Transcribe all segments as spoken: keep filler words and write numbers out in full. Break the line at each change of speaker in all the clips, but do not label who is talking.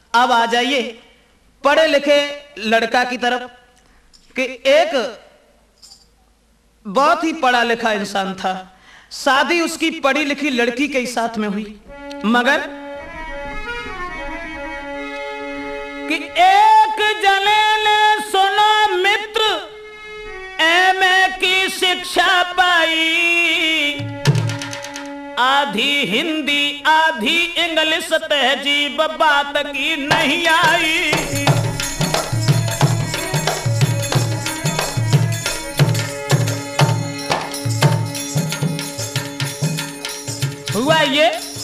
अब आ जाइए पढ़े लिखे लड़का की तरफ कि एक बहुत ही पढ़ा लिखा इंसान था, शादी उसकी पढ़ी लिखी लड़की के साथ में हुई, मगर कि एक जने ने सुना मित्र एमए की शिक्षा पाई, आधी हिंदी आधी इंग्लिश तहजीब बात की नहीं आई। हुआ ये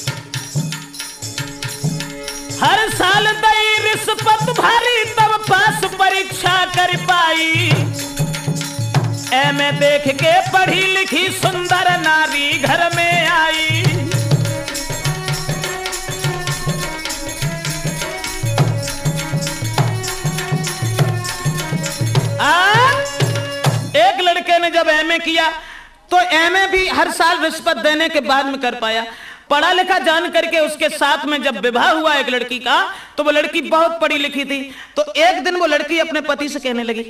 हर साल दई रिश्वत भारी तब पास परीक्षा कर पाई, एमए देख के पढ़ी लिखी सुंदर नारी घर में आई। आ, एक लड़के ने जब एमए किया तो एमए भी हर साल रिश्वत देने के बाद में कर पाया। पढ़ा लिखा जान करके उसके साथ में जब विवाह हुआ एक लड़की का, तो वो लड़की बहुत पढ़ी लिखी थी। तो एक दिन वो लड़की अपने पति से कहने लगी,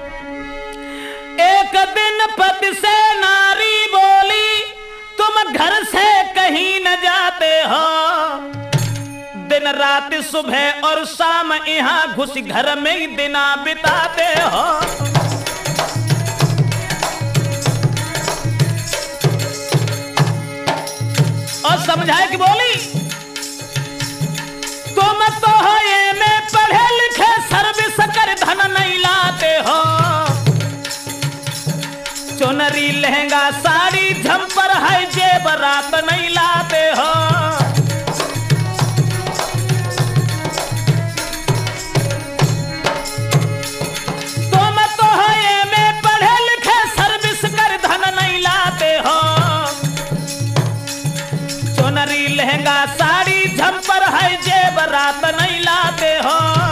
एक दिन पति से नारी बोली, तुम घर से कहीं न जाते हो, दिन रात सुबह और शाम यहाँ घुस घर में ही दिना बिताते हो। और समझाए कि बोली, तुम तो हो ये में पढ़े लिखे सर्विस कर धन नहीं लाते हो, चुनरी लहंगा साड़ी झंपर है जेबरात नहीं लाते हो। तुम तो हो ये में पढ़े लिखे सर्विस कर धन नहीं लाते हो, चुनरी लहंगा साड़ी झंपर है जेबरात नहीं लाते हो।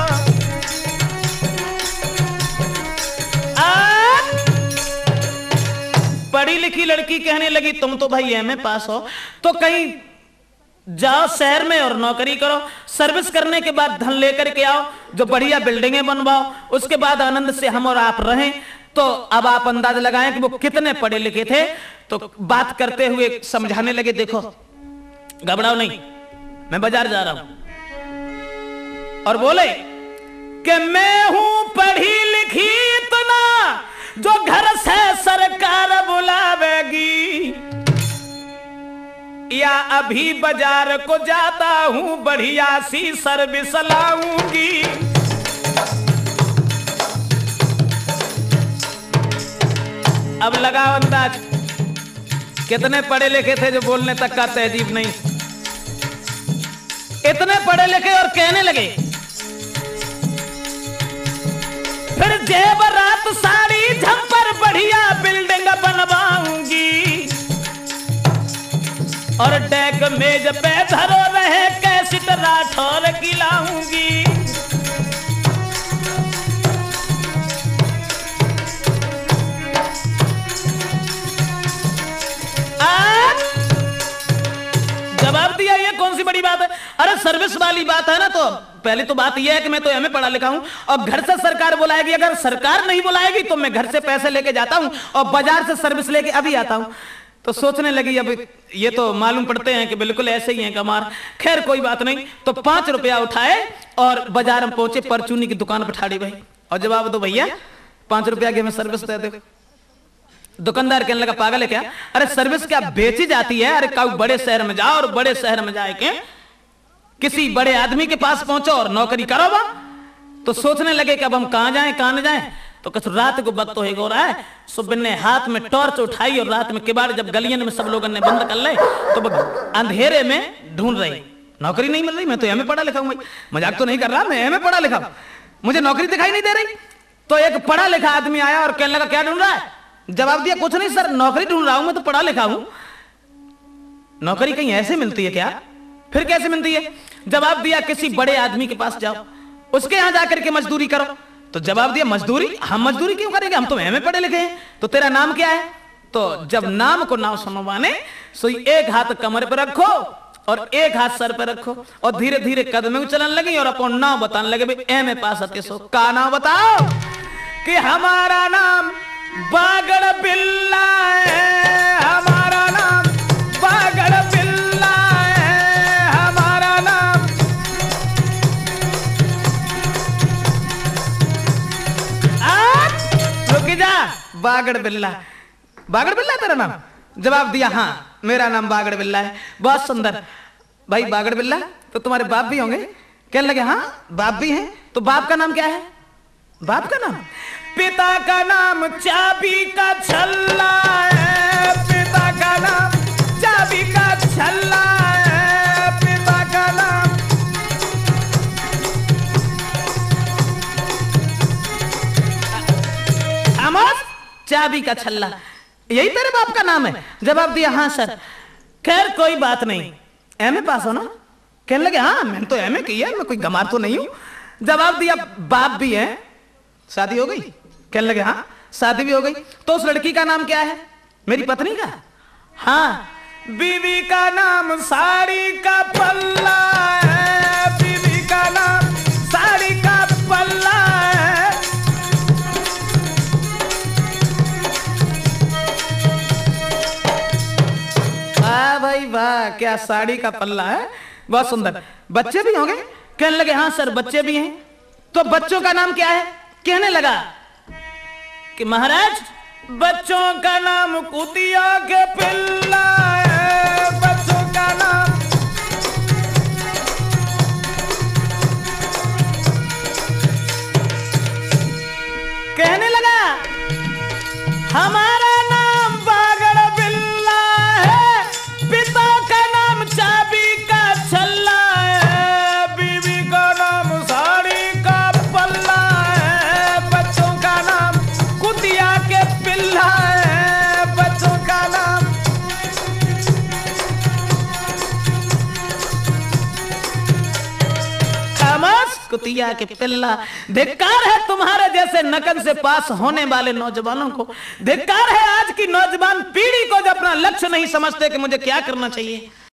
पढ़ी लिखी लड़की कहने लगी, तुम तो भाई एमए पास हो, तो कहीं जाओ शहर में और नौकरी करो, सर्विस करने के बाद धन लेकर के आओ, जो बढ़िया बिल्डिंगें बनवाओ, उसके बाद आनंद से हम और आप रहें। तो अब आप अंदाज लगाएं कि वो कितने पढ़े लिखे थे। तो बात करते हुए समझाने लगे, देखो घबराओ नहीं, मैं बाजार जा रहा हूं। और बोले कि मैं हूं पढ़ी लिखी इतना जो घर से सरकार बुलावेगी, या अभी बाजार को जाता हूं बढ़िया सी सर्विस लाऊंगी। अब लगाओ अंदाज, कितने पढ़े लिखे थे जो बोलने तक का तहजीब नहीं, इतने पढ़े लिखे और कहने लगे, फिर जेबरात साड़ी झंपर बढ़िया बिल्डिंग बनवाऊंगी, और डेक मेज पे धरो रहे कैसेट राठौर की लाऊंगी। जवाब दिया, ये कौन सी बड़ी बात है? अरे सर्विस वाली बात है ना। तो पहले तो बात यह है कि मैं तो एमए पढ़ा लिखा हूं, और घर से सरकार बुलाएगी, अगर सरकार नहीं बुलाएगी तो मैं घर से पैसे लेके जाता हूं और बाजार से सर्विस लेके अभी आता हूं। तो सोचने लगी, अब ये तो मालूम पड़ते हैं कि बिल्कुल ऐसे ही है कमार। खैर कोई बात नहीं। तो पांच रुपया उठाए और बाजार में पहुंचे, परचूनी की दुकान पर ठाड़ी भाई, और जवाब दो भैया पांच रुपया की हमें सर्विस दे दो। दुकानदार कहने लगा, पागल है क्या? अरे सर्विस क्या बेची जाती है? अरे कब बड़े शहर में जाओ और बड़े शहर में जाए के किसी बड़े आदमी के पास पहुंचो और नौकरी करो वहां। तो सोचने लगे कि अब हम कहां जाएं कहां न जाएं। तो कुछ रात को वक्त हो रहा है, सुबिन ने हाथ में टॉर्च उठाई और रात में किबाड़ जब गलियन में सब लोगों ने बंद कर ले, तो अंधेरे में ढूंढ रही, नौकरी नहीं मिल रही। मैं तो एमए पढ़ा लिखा हूं भाई, मजाक तो नहीं कर रहा, मैं एमए पढ़ा लिखा हूं, मुझे नौकरी दिखाई नहीं दे रही। तो एक पढ़ा लिखा आदमी आया और कहने लगा, क्या ढूंढ रहा है? जवाब दिया, कुछ नहीं सर, नौकरी ढूंढ रहा हूं, मैं तो पढ़ा लिखा हूं। नौकरी कहीं ऐसे मिलती है क्या? फिर कैसे मिलती है? जवाब दिया, किसी बड़े आदमी के पास जाओ, उसके यहां जाकर के मजदूरी करो। तो जवाब दिया, मजदूरी? हम मजदूरी क्यों करेंगे, हम तो एमए पढ़े लिखे हैं। तो तेरा नाम क्या है? तो जब नाम को नाम सुनवाने, सो एक हाथ कमर पर रखो और एक हाथ सर पे रखो और धीरे धीरे कदम उचलन लगी और अपन नाम बताने लगे। भाई एम ए पास आते सो का नाम बताओ कि हमारा नाम बागड़ बिल्ला है, हमारा नाम बागड़ बिल्ला है, हमारा नाम। रुक जा, बागड़ बिल्ला, बागड़ बिल्ला तेरा नाम? जवाब दिया हाँ मेरा नाम बागड़ बिल्ला है। बहुत सुंदर भाई, बागड़ बिल्ला तो तुम्हारे बाप भी होंगे? कहने लगे हाँ बाप भी हैं। तो बाप का नाम क्या है? बाप का नाम, पिता का नाम चाबी का छल्ला है, पिता का नाम चाबी का छल्ला है, पिता का नाम। आमोस, चाबी का छल्ला, यही तेरे बाप का नाम है? जवाब दिया हाँ सर। खैर कोई बात नहीं, एम ए पास हो ना? कहने लगे हाँ मैंने तो एम ए किया है, मैं कोई गमार तो नहीं हूं। जवाब दिया बाप भी है, शादी हो गई? कहने लगे हाँ शादी भी हो गई। तो उस लड़की का नाम क्या है? मेरी पत्नी का? हाँ। बीवी का नाम साड़ी का पल्ला है, बीवी का नाम साड़ी का पल्ला है। वाह भाई वाह, क्या साड़ी का पल्ला है, बहुत सुंदर। बच्चे भी होंगे? कहने लगे हाँ सर बच्चे भी हैं। तो बच्चों का नाम क्या है? कहने लगा कि महाराज बच्चों का नाम कुतिया के पिल्ला है, बच्चों का नाम। कहने लगा हमारा नाम बागड़ बिल्ला है, पिता का नाम चाबी का छल्ला है, बीवी का नाम साड़ी का पल्ला है, बच्चों का नाम कुतिया के पिल्ला है, बच्चों का नाम। कुतिया के पिल्ला। धिक्कार है तुम्हारे जैसे नकल से पास होने वाले नौजवानों को, धिक्कार है आज की नौजवान पीढ़ी को जो अपना लक्ष्य नहीं समझते कि मुझे क्या करना चाहिए।